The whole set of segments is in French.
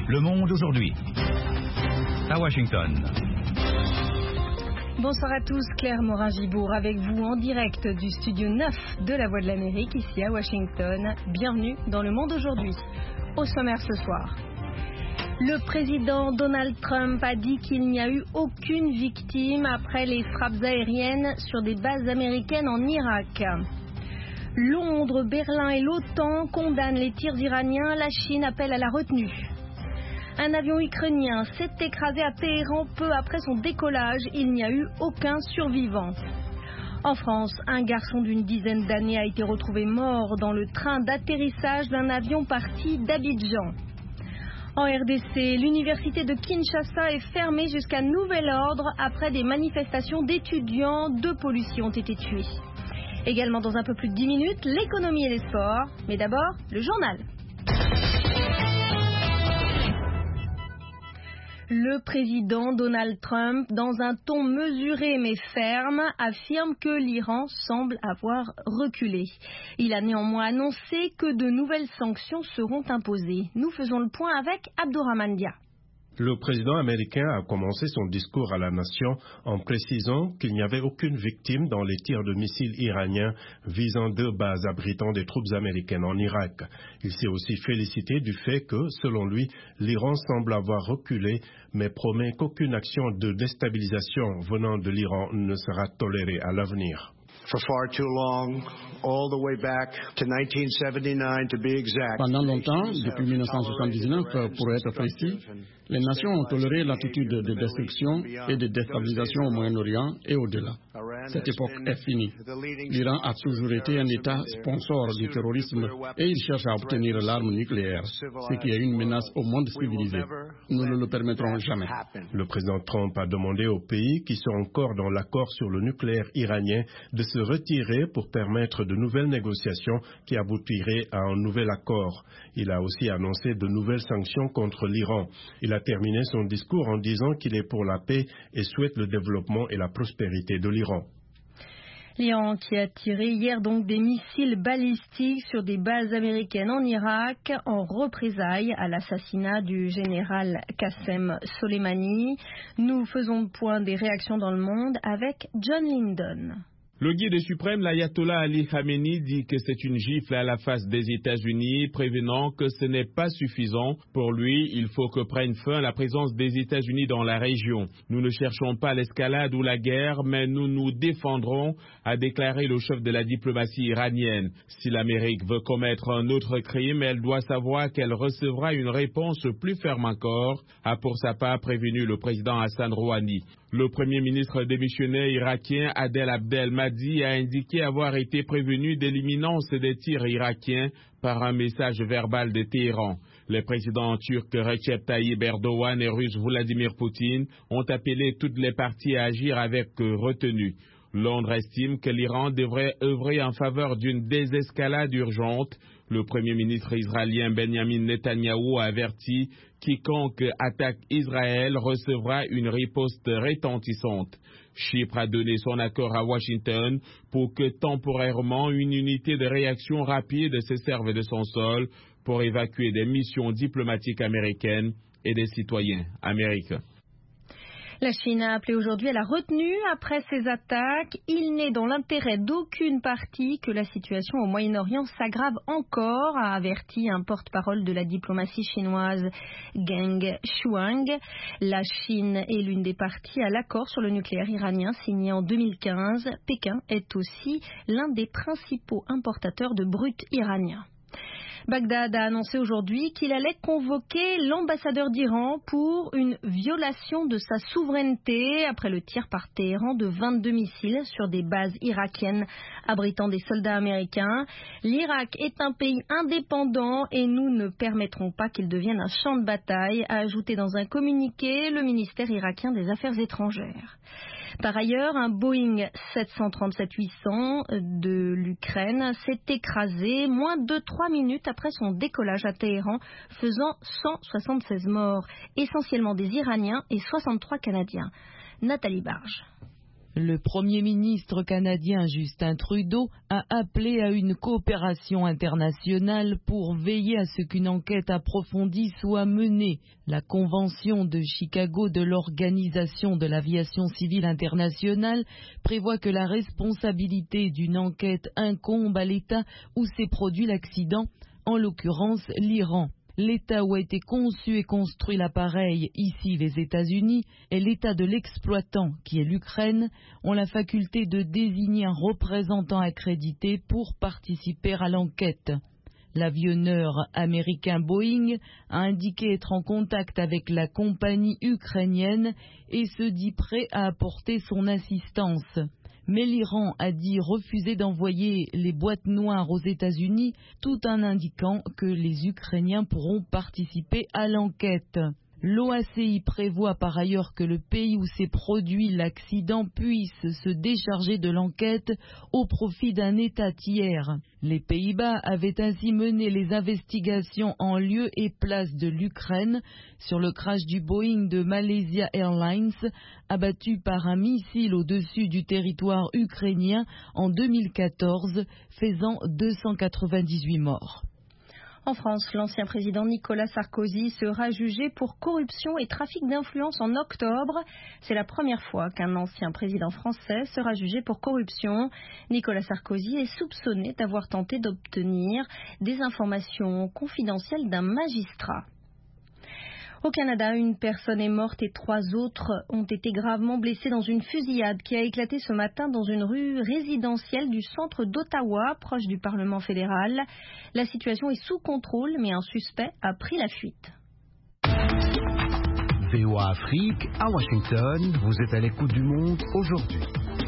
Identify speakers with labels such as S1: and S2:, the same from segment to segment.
S1: Le Monde aujourd'hui. À Washington.
S2: Bonsoir à tous, Claire Morin-Gibourg avec vous en direct du studio 9 de La Voix de l'Amérique, ici à Washington. Bienvenue dans Le Monde aujourd'hui. Au sommaire ce soir. Le président Donald Trump a dit qu'il n'y a eu aucune victime après les frappes aériennes sur des bases américaines en Irak. Londres, Berlin et l'OTAN condamnent les tirs iraniens. La Chine appelle à la retenue. Un avion ukrainien s'est écrasé à Téhéran peu après son décollage. Il n'y a eu aucun survivant. En France, un garçon d'une dizaine d'années a été retrouvé mort dans le train d'atterrissage d'un avion parti d'Abidjan. En RDC, l'université de Kinshasa est fermée jusqu'à nouvel ordre après des manifestations d'étudiants. 2 policiers ont été tués. Également dans un peu plus de 10 minutes, l'économie et les sports. Mais d'abord, le journal. Le président Donald Trump, dans un ton mesuré mais ferme, affirme que l'Iran semble avoir reculé. Il a néanmoins annoncé que de nouvelles sanctions seront imposées. Nous faisons le point avec Abdourahmane Dia.
S3: Le président américain a commencé son discours à la nation en précisant qu'il n'y avait aucune victime dans les tirs de missiles iraniens visant 2 bases abritant des troupes américaines en Irak. Il s'est aussi félicité du fait que, selon lui, l'Iran semble avoir reculé, mais promet qu'aucune action de déstabilisation venant de l'Iran ne sera tolérée à l'avenir.
S4: Pendant longtemps, depuis 1979 pour être précis, les nations ont toléré l'attitude de destruction et de déstabilisation au Moyen-Orient et au-delà. Cette époque est finie. L'Iran a toujours été un État sponsor du terrorisme et il cherche à obtenir l'arme nucléaire, ce qui est une menace au monde civilisé. Nous ne le permettrons jamais.
S3: Le président Trump a demandé aux pays qui sont encore dans l'accord sur le nucléaire iranien de se retirer pour permettre de nouvelles négociations qui aboutiraient à un nouvel accord. Il a aussi annoncé de nouvelles sanctions contre l'Iran. Il a terminé son discours en disant qu'il est pour la paix et souhaite le développement et la prospérité de l'Iran.
S2: L'Iran qui a tiré hier donc des missiles balistiques sur des bases américaines en Irak en représailles à l'assassinat du général Qassem Soleimani. Nous faisons le point des réactions dans le monde avec John Lyndon.
S5: Le guide suprême, l'ayatollah Ali Khamenei, dit que c'est une gifle à la face des États-Unis, prévenant que ce n'est pas suffisant. Pour lui, il faut que prenne fin la présence des États-Unis dans la région. Nous ne cherchons pas l'escalade ou la guerre, mais nous nous défendrons, a déclaré le chef de la diplomatie iranienne. Si l'Amérique veut commettre un autre crime, elle doit savoir qu'elle recevra une réponse plus ferme encore, a pour sa part prévenu le président Hassan Rouhani. Le premier ministre démissionnaire irakien Adel Abdel Mahdi a indiqué avoir été prévenu de l'imminence des tirs irakiens par un message verbal de Téhéran. Les présidents turcs Recep Tayyip Erdogan et russe Vladimir Poutine ont appelé toutes les parties à agir avec retenue. Londres estime que l'Iran devrait œuvrer en faveur d'une désescalade urgente. Le premier ministre israélien Benjamin Netanyahou a averti quiconque attaque Israël recevra une riposte retentissante. Chypre a donné son accord à Washington pour que temporairement une unité de réaction rapide se serve de son sol pour évacuer des missions diplomatiques américaines et des citoyens américains.
S2: La Chine a appelé aujourd'hui à la retenue après ces attaques. Il n'est dans l'intérêt d'aucune partie que la situation au Moyen-Orient s'aggrave encore, a averti un porte-parole de la diplomatie chinoise, Geng Shuang. La Chine est l'une des parties à l'accord sur le nucléaire iranien signé en 2015. Pékin est aussi l'un des principaux importateurs de brut iranien. Bagdad a annoncé aujourd'hui qu'il allait convoquer l'ambassadeur d'Iran pour une violation de sa souveraineté après le tir par Téhéran de 22 missiles sur des bases irakiennes abritant des soldats américains. L'Irak est un pays indépendant et nous ne permettrons pas qu'il devienne un champ de bataille, a ajouté dans un communiqué le ministère irakien des Affaires étrangères. Par ailleurs, un Boeing 737-800 de l'Ukraine s'est écrasé moins de 3 minutes après son décollage à Téhéran, faisant 176 morts, essentiellement des Iraniens et 63 Canadiens. Nathalie Barge.
S6: Le Premier ministre canadien Justin Trudeau a appelé à une coopération internationale pour veiller à ce qu'une enquête approfondie soit menée. La Convention de Chicago de l'Organisation de l'Aviation Civile Internationale prévoit que la responsabilité d'une enquête incombe à l'État où s'est produit l'accident, en l'occurrence l'Iran. L'État où a été conçu et construit l'appareil, ici les États-Unis, et l'État de l'exploitant, qui est l'Ukraine, ont la faculté de désigner un représentant accrédité pour participer à l'enquête. L'avionneur américain Boeing a indiqué être en contact avec la compagnie ukrainienne et se dit prêt à apporter son assistance. Mais l'Iran a dit refuser d'envoyer les boîtes noires aux États-Unis, tout en indiquant que les Ukrainiens pourront participer à l'enquête. L'OACI prévoit par ailleurs que le pays où s'est produit l'accident puisse se décharger de l'enquête au profit d'un État tiers. Les Pays-Bas avaient ainsi mené les investigations en lieu et place de l'Ukraine sur le crash du Boeing de Malaysia Airlines abattu par un missile au-dessus du territoire ukrainien en 2014, faisant 298 morts.
S2: En France, l'ancien président Nicolas Sarkozy sera jugé pour corruption et trafic d'influence en octobre. C'est la première fois qu'un ancien président français sera jugé pour corruption. Nicolas Sarkozy est soupçonné d'avoir tenté d'obtenir des informations confidentielles d'un magistrat. Au Canada, une personne est morte et 3 autres ont été gravement blessés dans une fusillade qui a éclaté ce matin dans une rue résidentielle du centre d'Ottawa, proche du Parlement fédéral. La situation est sous contrôle, mais un suspect a pris la fuite.
S1: VOA Afrique, à Washington, vous êtes à l'écoute du monde aujourd'hui.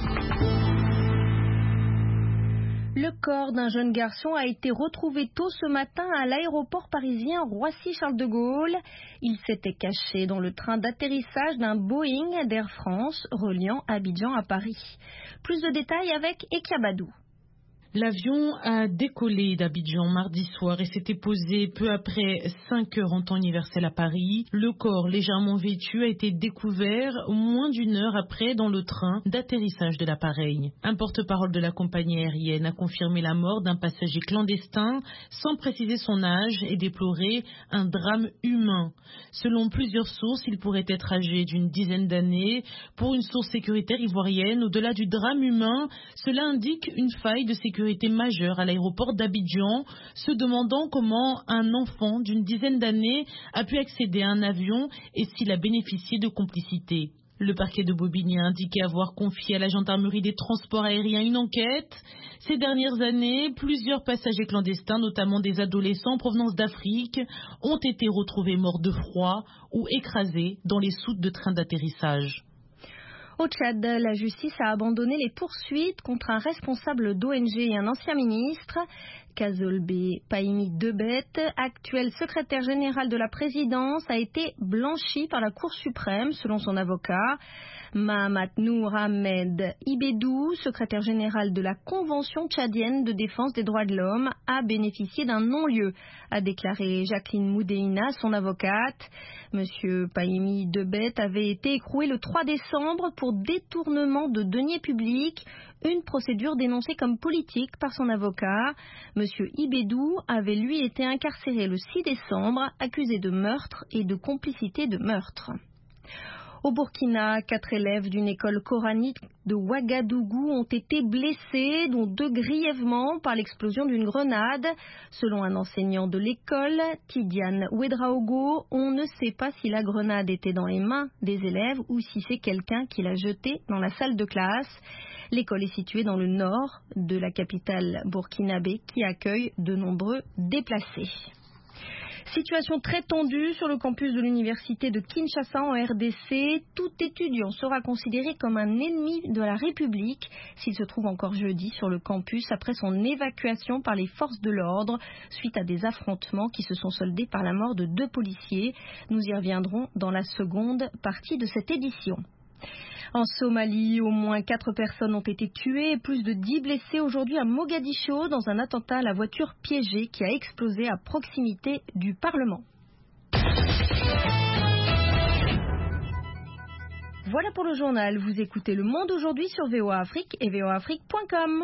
S2: Le corps d'un jeune garçon a été retrouvé tôt ce matin à l'aéroport parisien Roissy-Charles de Gaulle. Il s'était caché dans le train d'atterrissage d'un Boeing d'Air France reliant Abidjan à Paris. Plus de détails avec Ekia Badou.
S7: L'avion a décollé d'Abidjan mardi soir et s'était posé peu après 5 heures en temps universel à Paris. Le corps légèrement vêtu a été découvert moins d'1 heure après dans le train d'atterrissage de l'appareil. Un porte-parole de la compagnie aérienne a confirmé la mort d'un passager clandestin sans préciser son âge et déplorer un drame humain. Selon plusieurs sources, il pourrait être âgé d'une dizaine d'années. Pour une source sécuritaire ivoirienne, au-delà du drame humain, cela indique une faille de sécurité majeure à l'aéroport d'Abidjan, se demandant comment un enfant d'une dizaine d'années a pu accéder à un avion et s'il a bénéficié de complicité. Le parquet de Bobigny a indiqué avoir confié à la gendarmerie des transports aériens une enquête. Ces dernières années, plusieurs passagers clandestins, notamment des adolescents en provenance d'Afrique, ont été retrouvés morts de froid ou écrasés dans les soutes de trains d'atterrissage.
S2: Au Tchad, la justice a abandonné les poursuites contre un responsable d'ONG et un ancien ministre. Kazolbe Paimi Debet, actuel secrétaire général de la présidence, a été blanchi par la Cour suprême, selon son avocat. Mahamat Nour Ahmed Ibedou, secrétaire général de la Convention tchadienne de défense des droits de l'homme, a bénéficié d'un non-lieu, a déclaré Jacqueline Moudéina, son avocate. Monsieur Paimi Debet avait été écroué le 3 décembre pour détournement de deniers publics, une procédure dénoncée comme politique par son avocat. Monsieur Ibedou avait lui été incarcéré le 6 décembre, accusé de meurtre et de complicité de meurtre. Au Burkina, 4 élèves d'une école coranique de Ouagadougou ont été blessés, dont 2 grièvement par l'explosion d'une grenade. Selon un enseignant de l'école, Tidiane Ouedraogo, on ne sait pas si la grenade était dans les mains des élèves ou si c'est quelqu'un qui l'a jetée dans la salle de classe. L'école est située dans le nord de la capitale burkinabé qui accueille de nombreux déplacés. Situation très tendue sur le campus de l'université de Kinshasa en RDC. Tout étudiant sera considéré comme un ennemi de la République s'il se trouve encore jeudi sur le campus après son évacuation par les forces de l'ordre suite à des affrontements qui se sont soldés par la mort de 2 policiers. Nous y reviendrons dans la seconde partie de cette édition. En Somalie, au moins 4 personnes ont été tuées et plus de 10 blessés aujourd'hui à Mogadiscio dans un attentat à la voiture piégée qui a explosé à proximité du Parlement. Voilà pour le journal. Vous écoutez Le Monde aujourd'hui sur VOA Afrique et voaafrique.com.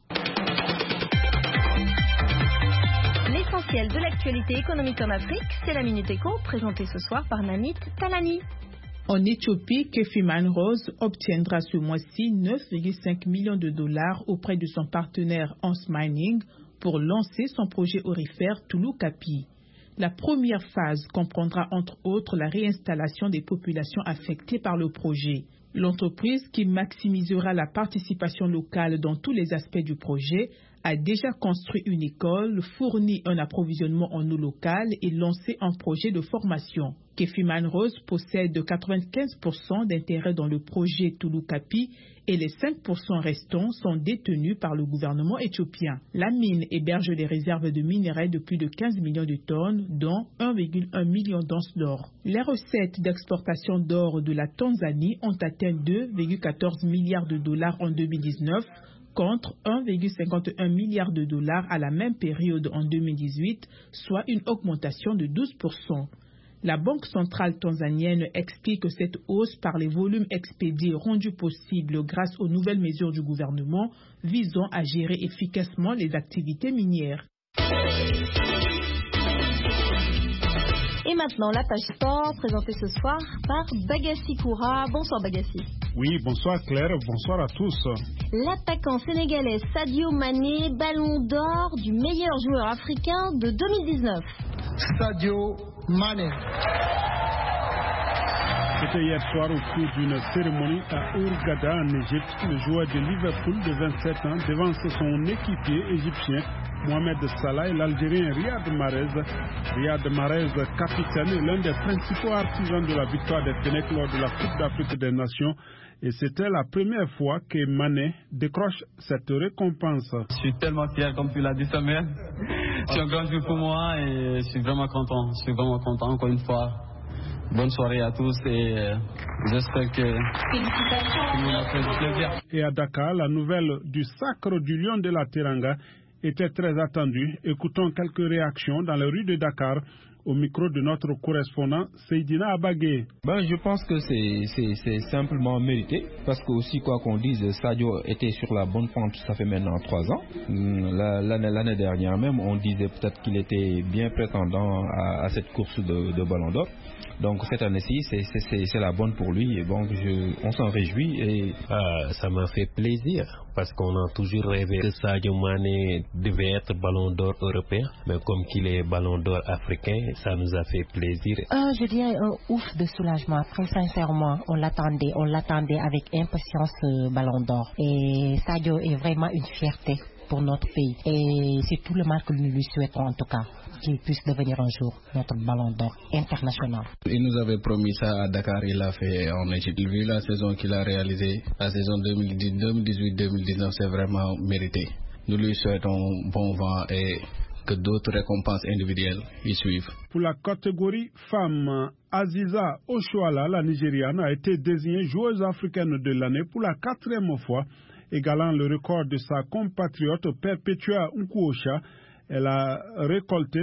S2: L'essentiel de l'actualité économique en Afrique, c'est la Minute Éco, présentée ce soir par Namit Talani.
S8: En Éthiopie, Kefiman Rose obtiendra ce mois-ci 9,5 millions de dollars auprès de son partenaire Hans Mining pour lancer son projet aurifère Tulu-Kapi. La première phase comprendra entre autres la réinstallation des populations affectées par le projet. L'entreprise, qui maximisera la participation locale dans tous les aspects du projet, a déjà construit une école, fourni un approvisionnement en eau locale et lancé un projet de formation. Kefiman Rose possède 95% d'intérêt dans le projet Tulu-Kapi et les 5% restants sont détenus par le gouvernement éthiopien. La mine héberge des réserves de minerais de plus de 15 millions de tonnes, dont 1,1 million d'onces d'or. Les recettes d'exportation d'or de la Tanzanie ont atteint 2,14 milliards de dollars en 2019, contre 1,51 milliard de dollars à la même période en 2018, soit une augmentation de 12%. La Banque centrale tanzanienne explique cette hausse par les volumes expédiés rendus possibles grâce aux nouvelles mesures du gouvernement visant à gérer efficacement les activités minières.
S2: Et maintenant, la page sport, présentée ce soir par Bagassi Koura. Bonsoir Bagassi.
S9: Oui, bonsoir Claire, bonsoir à tous.
S2: L'attaquant sénégalais Sadio Mané, ballon d'or du meilleur joueur africain de 2019.
S10: Sadio Mané.
S9: C'était hier soir au cours d'une cérémonie à Hurghada en Égypte. Le joueur de Liverpool de 27 ans devance son équipier égyptien Mohamed Salah et l'Algérien Riyad Mahrez. Riyad Mahrez, capitaine, est l'un des principaux artisans de la victoire des Fennecs lors de la Coupe d'Afrique des Nations. Et c'était la première fois que Mané décroche cette récompense.
S11: Je suis tellement fier, comme tu l'as dit, Samuel. C'est un grand jour pour moi et je suis vraiment content. Encore une fois. Bonne soirée à tous et j'espère que tout le monde a fait du plaisir.
S9: Et à Dakar, la nouvelle du sacre du lion de la Teranga était très attendue. Écoutons quelques réactions dans les rues de Dakar au micro de notre correspondant Seydina Abagé.
S12: Je pense que c'est simplement mérité parce que aussi quoi qu'on dise, Sadio était sur la bonne pente, ça fait maintenant 3 ans. L'année dernière même, on disait peut-être qu'il était bien prétendant à cette course de Ballon d'Or. Donc cette année-ci, c'est la bonne pour lui et donc on s'en réjouit. Et
S13: ça m'a fait plaisir parce qu'on a toujours rêvé que Sadio Mané devait être Ballon d'Or européen, mais comme qu'il est Ballon d'Or africain, ça nous a fait plaisir.
S14: Je dirais un ouf de soulagement. Très sincèrement, on l'attendait avec impatience Ballon d'Or. Et Sadio est vraiment une fierté pour notre pays. Et c'est tout le mal que nous lui souhaitons en tout cas, qu'il puisse devenir un jour notre Ballon d'Or international.
S15: Il nous avait promis ça à Dakar, il l'a fait en Égypte. Vu la saison qu'il a réalisée, la saison 2018-2019, c'est vraiment mérité. Nous lui souhaitons bon vent et que d'autres récompenses individuelles y suivent.
S9: Pour la catégorie femmes, Aziza Oshoala, la Nigériane, a été désignée joueuse africaine de l'année pour la 4e fois, égalant le record de sa compatriote Perpetua Nkuosha. Elle a récolté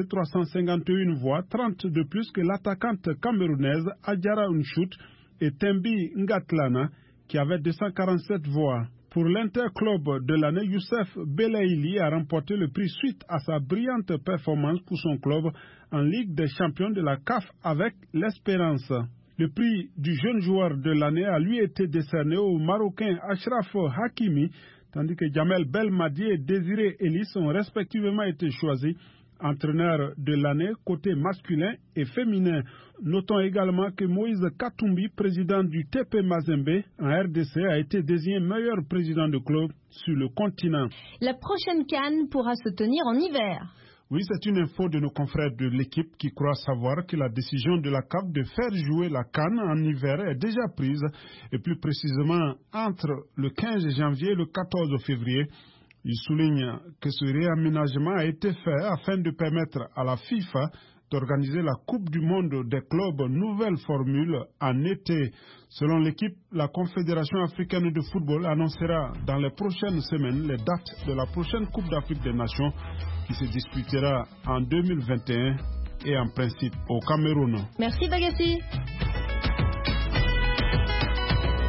S9: 351 voix, 30 de plus que l'attaquante camerounaise Adjara Nchout et Tembi Ngatlana, qui avait 247 voix. Pour l'interclub de l'année, Youssef Belaïli a remporté le prix suite à sa brillante performance pour son club en Ligue des champions de la CAF avec l'Espérance. Le prix du jeune joueur de l'année a lui été décerné au Marocain Achraf Hakimi, tandis que Jamel Belmadi et Désiré Ellis ont respectivement été choisis entraîneurs de l'année côté masculin et féminin. Notons également que Moïse Katumbi, président du TP Mazembe en RDC, a été désigné meilleur président de club sur le continent.
S2: La prochaine CAN pourra se tenir en hiver.
S9: Oui, c'est une info de nos confrères de l'équipe qui croient savoir que la décision de la CAF de faire jouer la CAN en hiver est déjà prise, et plus précisément entre le 15 janvier et le 14 février. Il souligne que ce réaménagement a été fait afin de permettre à la FIFA d'organiser la Coupe du Monde des clubs nouvelle formule en été. Selon l'équipe, la Confédération africaine de football annoncera dans les prochaines semaines les dates de la prochaine Coupe d'Afrique des Nations qui se disputera en 2021 et en principe au Cameroun.
S2: Merci Bagassi.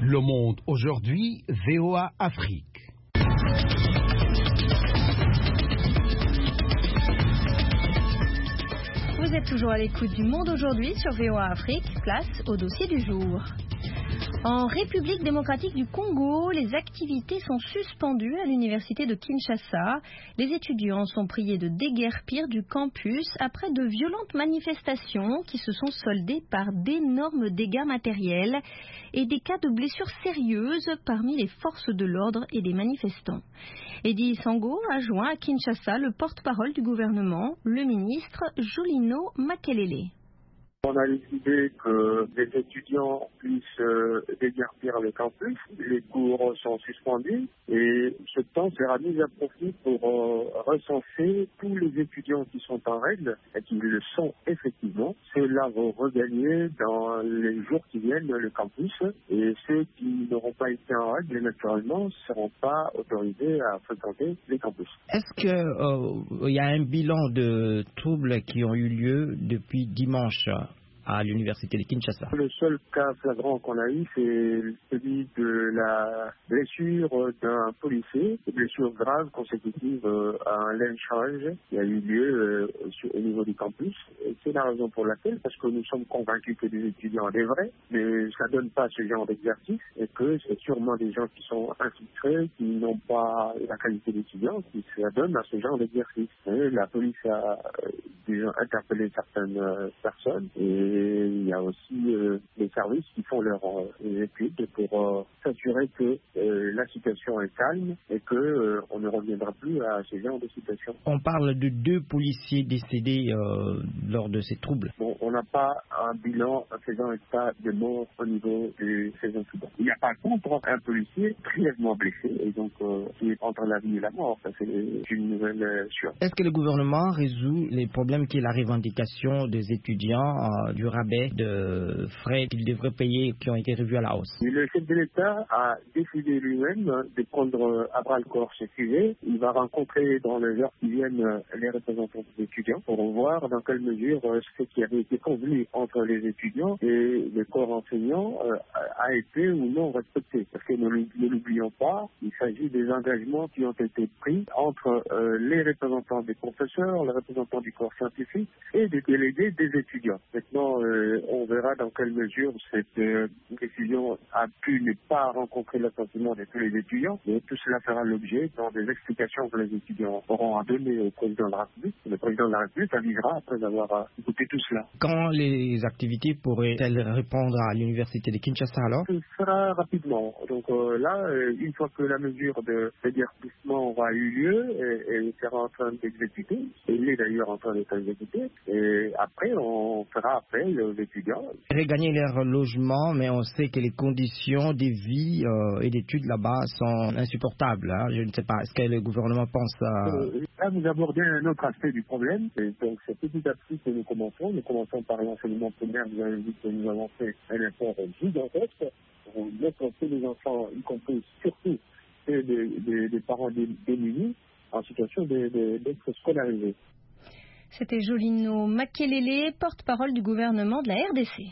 S1: Le Monde aujourd'hui, VOA Afrique.
S2: Vous êtes toujours à l'écoute du Monde aujourd'hui sur VOA Afrique, place au dossier du jour. En République démocratique du Congo, les activités sont suspendues à l'université de Kinshasa. Les étudiants sont priés de déguerpir du campus après de violentes manifestations qui se sont soldées par d'énormes dégâts matériels et des cas de blessures sérieuses parmi les forces de l'ordre et des manifestants. Eddie Sango a joint à Kinshasa le porte-parole du gouvernement, le ministre Julino Makelele.
S16: On a décidé que les étudiants puissent déguerpir le campus. Les cours sont suspendus et ce temps sera mis à profit pour recenser tous les étudiants qui sont en règle et qui le sont effectivement. Ceux-là vont regagner dans les jours qui viennent le campus et ceux qui n'auront pas été en règle, naturellement, ne seront pas autorisés à fréquenter les campus.
S17: Est-ce qu'il y a un bilan de troubles qui ont eu lieu depuis dimanche à l'université de Kinshasa?
S16: Le seul cas flagrant qu'on a eu, c'est celui de la blessure d'un policier, une blessure grave consécutive à un lynchage qui a eu lieu au niveau du campus. Et c'est la raison pour laquelle, parce que nous sommes convaincus que les étudiants des vrais, mais ça donne pas ce genre d'exercice et que c'est sûrement des gens qui sont infiltrés, qui n'ont pas la qualité d'étudiants, qui ça donne à ce genre d'exercice. Et la police a déjà interpellé certaines personnes et il y a aussi les services qui font leurs études pour s'assurer que la situation est calme et que on ne reviendra plus à ce genre de situation.
S17: On parle de 2 policiers décédés lors de ces troubles.
S16: Bon, on n'a pas un bilan faisant état de mort au niveau de ces incidents. Il n'y a pas contre un policier grièvement blessé et donc qui est entre la vie et la mort. Ça, c'est une nouvelle sûre.
S17: Est-ce que le gouvernement résout les problèmes qui est la revendication des étudiants du rabais de frais qu'ils devraient payer qui ont été revus à la hausse?
S16: Et le chef de l'État a décidé lui-même de prendre à bras le corps ce sujet. Il va rencontrer dans les heures qui viennent les représentants des étudiants pour voir dans quelle mesure ce qui avait été convenu entre les étudiants et le corps enseignant a été ou non respecté. Parce que ne l'oublions pas, il s'agit des engagements qui ont été pris entre les représentants des professeurs, les représentants du corps scientifique et des délégués des étudiants. Maintenant, on verra dans quelle mesure cette décision a pu ne pas rencontrer l'assentiment de tous les étudiants, mais tout cela fera l'objet dans des explications que les étudiants auront à donner au président de la République. Le président de la République avisera après avoir écouté tout cela.
S17: Quand les activités pourraient-elles répondre à l'université de Kinshasa alors?
S16: Ce sera rapidement. Donc là, une fois que la mesure de déguerpissement aura eu lieu, elle sera en train d'exécuter, elle est d'ailleurs en train d'être exécutée, et après on fera appel aux étudiants.
S17: Regagner leur logement, mais on sait que les conditions de vie et d'études là-bas sont insupportables. Hein. Je ne sais pas, est-ce que le gouvernement pense à...
S16: Là, vous abordez un autre aspect du problème. Et donc, c'est petit à petit que nous commençons. Nous commençons par l'enseignement primaire. Vous avez vu que nous avons fait un effort gigantesque pour mettre tous les enfants, y compris surtout des parents démunis, en situation d'être scolarisés.
S2: C'était Julino Makelele, porte-parole du gouvernement de la RDC.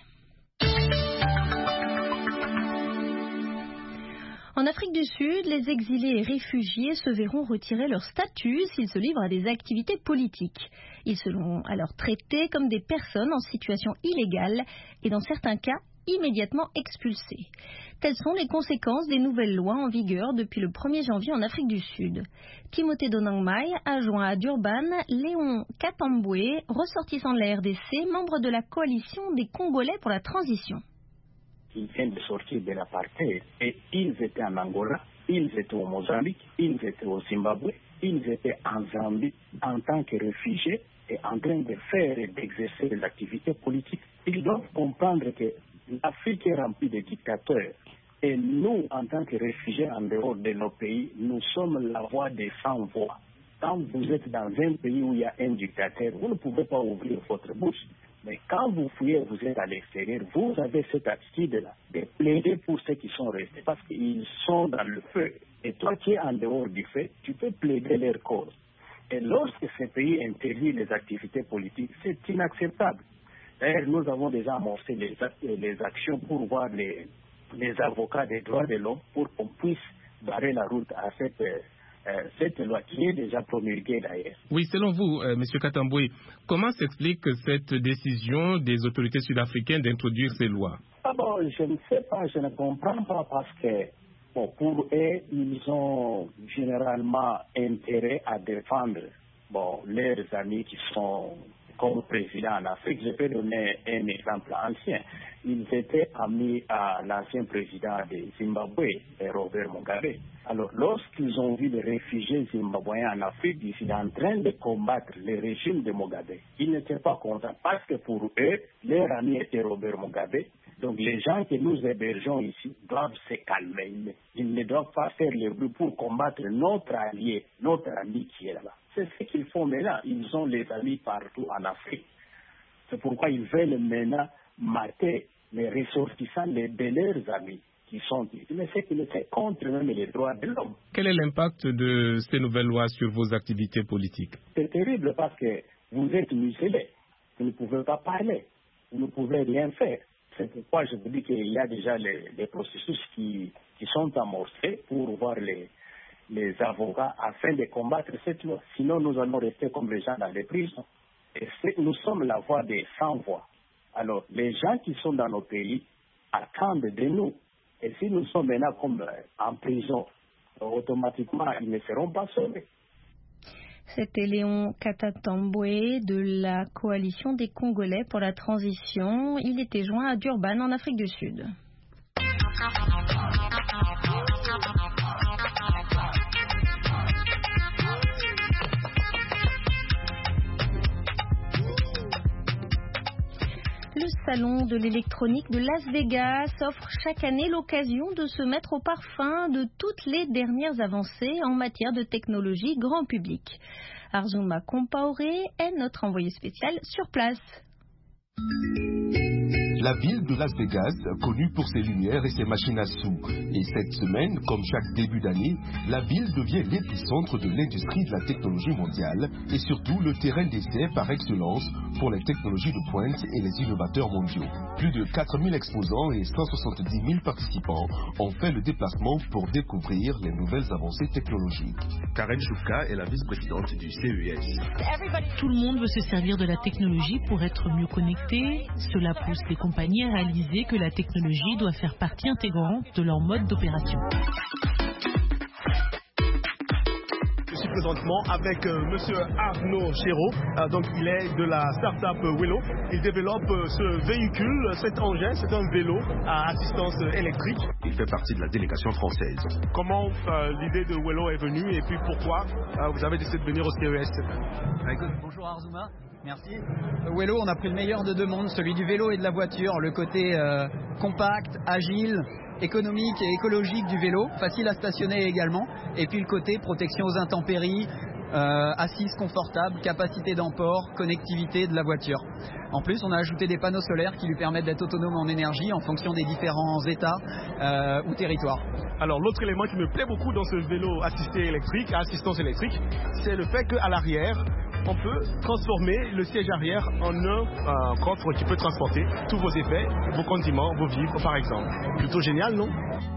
S2: En Afrique du Sud, les exilés et réfugiés se verront retirer leur statut s'ils se livrent à des activités politiques. Ils seront alors traités comme des personnes en situation illégale et dans certains cas immédiatement expulsés. Telles sont les conséquences des nouvelles lois en vigueur depuis le 1er janvier en Afrique du Sud. Timothée Donangmai a joint à Durban Léon Katamboué, ressortissant de la RDC, membre de la coalition des Congolais pour la transition.
S18: Ils viennent de sortir de l'apartheid et ils étaient en Angola, ils étaient au Mozambique, ils étaient au Zimbabwe, ils étaient en Zambie en tant que réfugiés et en train de faire et d'exercer des activités politiques. Ils doivent comprendre que l'Afrique est remplie de dictateurs et nous, en tant que réfugiés en dehors de nos pays, nous sommes la voix des sans-voix. Quand vous êtes dans un pays où il y a un dictateur, vous ne pouvez pas ouvrir votre bouche. Mais quand vous fouillez, vous êtes à l'extérieur, vous avez cette attitude-là de plaider pour ceux qui sont restés parce qu'ils sont dans le feu. Et toi qui es en dehors du feu, tu peux plaider leur cause. Et lorsque ces pays interdisent les activités politiques, c'est inacceptable. D'ailleurs, nous avons déjà amorcé les actions pour voir les les avocats des droits de l'homme pour qu'on puisse barrer la route à cette loi qui est déjà promulguée d'ailleurs.
S19: Oui, selon vous, M. Katamboué, comment s'explique cette décision des autorités sud-africaines d'introduire ces lois?
S18: Je ne sais pas, je ne comprends pas parce que pour eux, ils ont généralement intérêt à défendre leurs amis qui sont comme président en Afrique. Je peux donner un exemple ancien. Ils étaient amis à l'ancien président de Zimbabwe, Robert Mugabe. Alors, lorsqu'ils ont vu les réfugiés zimbabwéens en Afrique, ils étaient en train de combattre le régime de Mugabe. Ils n'étaient pas contents parce que pour eux, leur ami était Robert Mugabe. Donc, les gens que nous hébergeons ici doivent se calmer. Ils ne doivent pas faire le bruit pour combattre notre allié, notre ami qui est là-bas. C'est ce qu'ils font maintenant. Ils ont les amis partout en Afrique. C'est pourquoi ils veulent maintenant mater les ressortissants de leurs amis qui sont ici. Mais c'est qu'ils étaient contre même les droits de l'homme.
S19: Quel est l'impact de ces nouvelles lois sur vos activités politiques?
S18: C'est terrible parce que vous êtes muselés. Vous ne pouvez pas parler. Vous ne pouvez rien faire. C'est pourquoi je vous dis qu'il y a déjà les processus qui sont amorcés pour voir les avocats afin de combattre cette loi. Sinon, nous allons rester comme les gens dans les prisons. Et nous sommes la voix des sans-voix. Alors, les gens qui sont dans nos pays attendent de nous. Et si nous sommes maintenant comme en prison, automatiquement, ils ne seront pas sauvés.
S2: C'était Léon Katatamboué de la coalition des Congolais pour la transition. Il était joint à Durban en Afrique du Sud. Le salon de l'électronique de Las Vegas offre chaque année l'occasion de se mettre au parfum de toutes les dernières avancées en matière de technologie grand public. Arzuma Compaoré est notre envoyé spécial sur place.
S20: La ville de Las Vegas, connue pour ses lumières et ses machines à sous. Et cette semaine, comme chaque début d'année, la ville devient l'épicentre de l'industrie de la technologie mondiale et surtout le terrain d'essai par excellence pour les technologies de pointe et les innovateurs mondiaux. Plus de 4000 exposants et 170 000 participants ont fait le déplacement pour découvrir les nouvelles avancées technologiques.
S21: Karen Chouka est la vice-présidente du CES.
S7: Tout le monde veut se servir de la technologie pour être mieux connecté. Cela pousse les compagnies à réaliser que la technologie doit faire partie intégrante de leur mode d'opération.
S22: Je suis présentement avec monsieur Arnaud Chéreau. Donc il est de la start-up Wello. Il développe ce véhicule, cet engin, c'est un vélo à assistance électrique.
S21: Il fait partie de la délégation française.
S22: Comment l'idée de Wello est venue et puis pourquoi vous avez décidé de venir au CES?
S23: Bonjour Arzuma. Merci. Wello, on a pris le meilleur de deux mondes, celui du vélo et de la voiture, le côté compact, agile, économique et écologique du vélo, facile à stationner également, et puis le côté protection aux intempéries, assise confortable, capacité d'emport, connectivité de la voiture. En plus, on a ajouté des panneaux solaires qui lui permettent d'être autonome en énergie en fonction des différents états ou territoires.
S22: Alors l'autre élément qui me plaît beaucoup dans ce vélo assisté électrique, à assistance électrique, c'est le fait qu'à l'arrière, on peut transformer le siège arrière en un coffre qui peut transporter tous vos effets, vos condiments, vos vivres par exemple. Plutôt génial, non?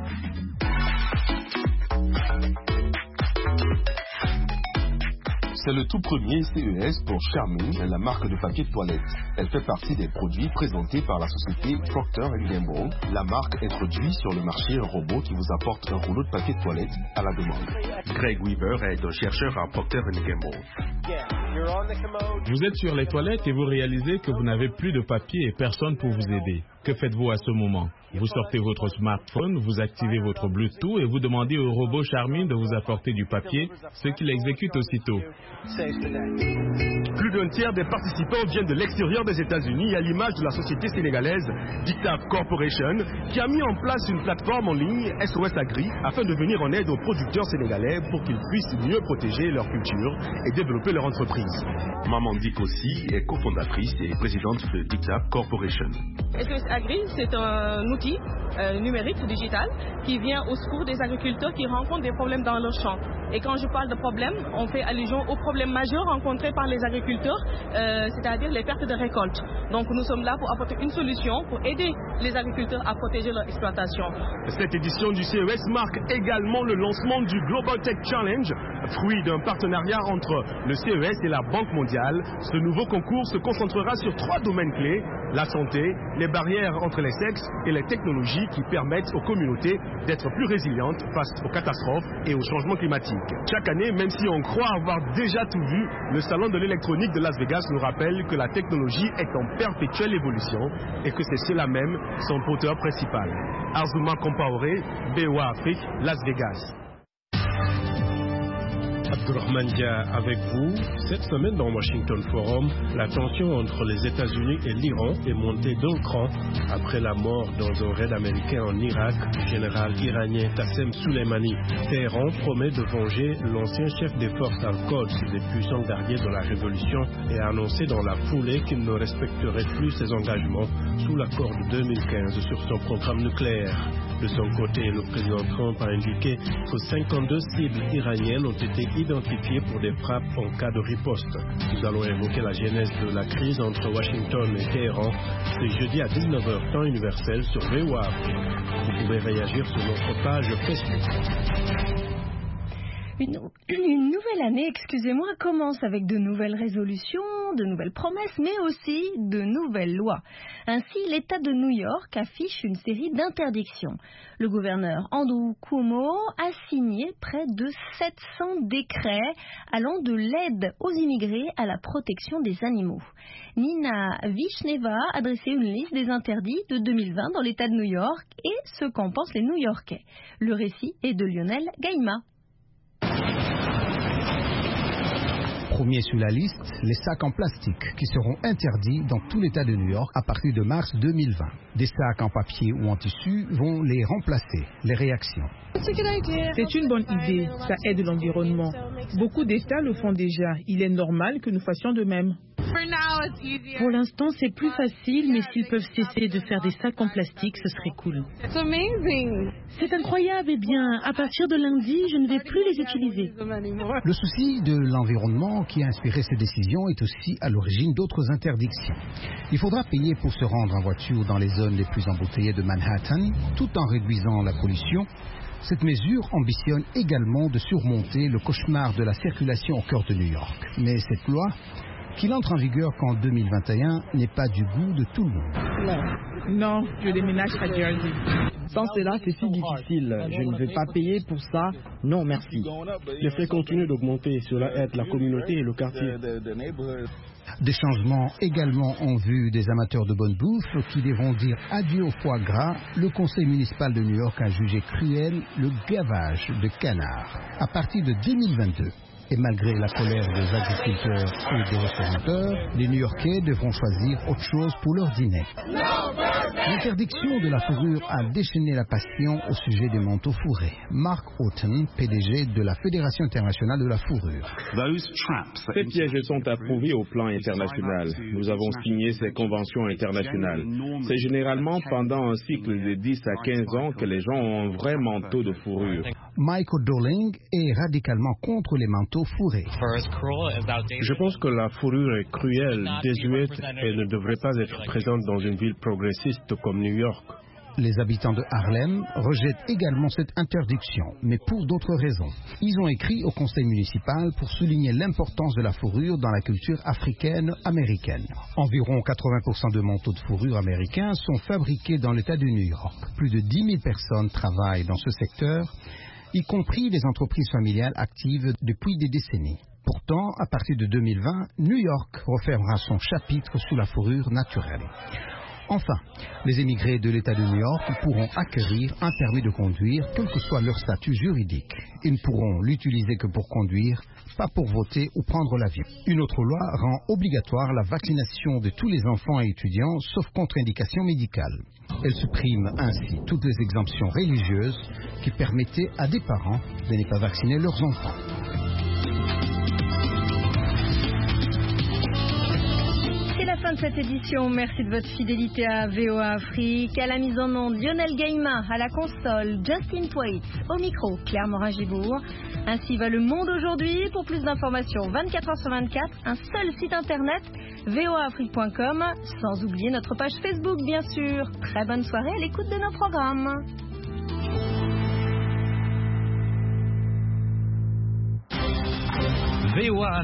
S20: C'est le tout premier CES pour Charmin, la marque de papier de toilette. Elle fait partie des produits présentés par la société Procter & Gamble. La marque introduit sur le marché un robot qui vous apporte un rouleau de papier de toilette à la demande.
S21: Greg Weaver est un chercheur à Procter & Gamble.
S5: Vous êtes sur les toilettes et vous réalisez que vous n'avez plus de papier et personne pour vous aider. Que faites-vous à ce moment? Vous sortez votre smartphone, vous activez votre Bluetooth et vous demandez au robot Charmin de vous apporter du papier, ce qu'il exécute aussitôt.
S22: Plus d'un tiers des participants viennent de l'extérieur des États-Unis, à l'image de la société sénégalaise Dictav Corporation, qui a mis en place une plateforme en ligne SOS Agri afin de venir en aide aux producteurs sénégalais pour qu'ils puissent mieux protéger leur culture et développer
S21: leur entreprise. Mamandi Kossi est cofondatrice et présidente de DigZap Corporation.
S3: SOS Agri, c'est un outil numérique digital qui vient au secours des agriculteurs qui rencontrent des problèmes dans leur champ. Et quand je parle de problèmes, on fait allusion aux problèmes majeurs rencontrés par les agriculteurs, c'est-à-dire les pertes de récolte. Donc nous sommes là pour apporter une solution pour aider les agriculteurs à protéger leur exploitation.
S22: Cette édition du CES marque également le lancement du Global Tech Challenge, fruit d'un partenariat entre le CES et la Banque mondiale. Ce nouveau concours se concentrera sur 3 domaines clés: la santé, les barrières entre les sexes et les technologies qui permettent aux communautés d'être plus résilientes face aux catastrophes et au changement climatique. Chaque année, même si on croit avoir déjà tout vu, le salon de l'électronique de Las Vegas nous rappelle que la technologie est en perpétuelle évolution et que c'est cela même son porteur principal. Azuma Compaoré, BOA Afrique, Las Vegas.
S4: Abdurrahman Dia avec vous. Cette semaine dans Washington Forum, la tension entre les États-Unis et l'Iran est montée d'un cran après la mort dans un raid américain en Irak du général iranien Qassem Soleimani. Téhéran promet de venger l'ancien chef des forces al-Quds, des puissants guerriers de la révolution, et a annoncé dans la foulée qu'il ne respecterait plus ses engagements sous l'accord de 2015 sur son programme nucléaire. De son côté, le président Trump a indiqué que 52 cibles iraniennes ont été identifiées pour des frappes en cas de riposte. Nous allons évoquer la genèse de la crise entre Washington et Téhéran. C'est jeudi à 19h temps universel sur VOA Afrique. Vous pouvez réagir sur notre page Facebook.
S2: Une nouvelle année, excusez-moi, commence avec de nouvelles résolutions, de nouvelles promesses, mais aussi de nouvelles lois. Ainsi, l'État de New York affiche une série d'interdictions. Le gouverneur Andrew Cuomo a signé près de 700 décrets allant de l'aide aux immigrés à la protection des animaux. Nina Vishneva a dressé une liste des interdits de 2020 dans l'État de New York et ce qu'en pensent les New-Yorkais. Le récit est de Lionel Gaïma.
S6: Premier sur la liste, les sacs en plastique qui seront interdits dans tout l'État de New York à partir de mars 2020. Des sacs en papier ou en tissu vont les remplacer. Les réactions.
S8: C'est une bonne idée, ça aide l'environnement. Beaucoup d'États le font déjà. Il est normal que nous fassions de même.
S7: Pour l'instant, c'est plus facile, mais s'ils peuvent cesser de faire des sacs en plastique, ce serait cool. C'est incroyable. Eh bien, à partir de lundi, je ne vais plus les utiliser.
S6: Le souci de l'environnement qui a inspiré ces décisions est aussi à l'origine d'autres interdictions. Il faudra payer pour se rendre en voiture dans les zones les plus embouteillées de Manhattan, tout en réduisant la pollution. Cette mesure ambitionne également de surmonter le cauchemar de la circulation au cœur de New York. Mais cette loi, qui n'entre en vigueur qu'en 2021, n'est pas du goût de tout le monde.
S8: Non, je déménage à Jersey.
S17: Sans cela, c'est si difficile. Je ne vais pas payer pour ça. Non, merci.
S22: Les frais continuent d'augmenter. Cela aide la communauté et le quartier.
S6: Des changements également en vue des amateurs de bonne bouffe qui devront dire adieu au foie gras. Le conseil municipal de New York a jugé cruel le gavage de canards à partir de 2022. Et malgré la colère des agriculteurs et des restaurateurs, les New-Yorkais devront choisir autre chose pour leur dîner. L'interdiction de la fourrure a déchaîné la passion au sujet des manteaux fourrés. Mark Houghton, PDG de la Fédération internationale de la fourrure.
S5: Ces pièges sont approuvés au plan international. Nous avons signé ces conventions internationales. C'est généralement pendant un cycle de 10 à 15 ans que les gens ont un vrai manteau de fourrure.
S6: Michael Dolling est radicalement contre les manteaux fourrés.
S4: Je pense que la fourrure est cruelle, désuète et ne devrait pas être présente dans une ville progressiste comme New York.
S6: Les habitants de Harlem rejettent également cette interdiction, mais pour d'autres raisons. Ils ont écrit au conseil municipal pour souligner l'importance de la fourrure dans la culture africaine-américaine. Environ 80% de manteaux de fourrure américains sont fabriqués dans l'État de New York. Plus de 10 000 personnes travaillent dans ce secteur, y compris les entreprises familiales actives depuis des décennies. Pourtant, à partir de 2020, New York refermera son chapitre sous la fourrure naturelle. Enfin, les émigrés de l'État de New York pourront acquérir un permis de conduire, quel que soit leur statut juridique. Ils ne pourront l'utiliser que pour conduire, pas pour voter ou prendre l'avion. Une autre loi rend obligatoire la vaccination de tous les enfants et étudiants, sauf contre-indication médicale. Elle supprime ainsi toutes les exemptions religieuses qui permettaient à des parents de ne pas vacciner leurs enfants.
S2: fin de cette édition. Merci de votre fidélité à VOA Afrique. À la mise en onde, Lionel Gaïma. À la console, Justin Thwait. Au micro, Claire Morin-Gibourg. Ainsi va le monde aujourd'hui. Pour plus d'informations, 24h/24, un seul site internet, voaafrique.com. Sans oublier notre page Facebook, bien sûr. Très bonne soirée à l'écoute de nos programmes.
S1: VOA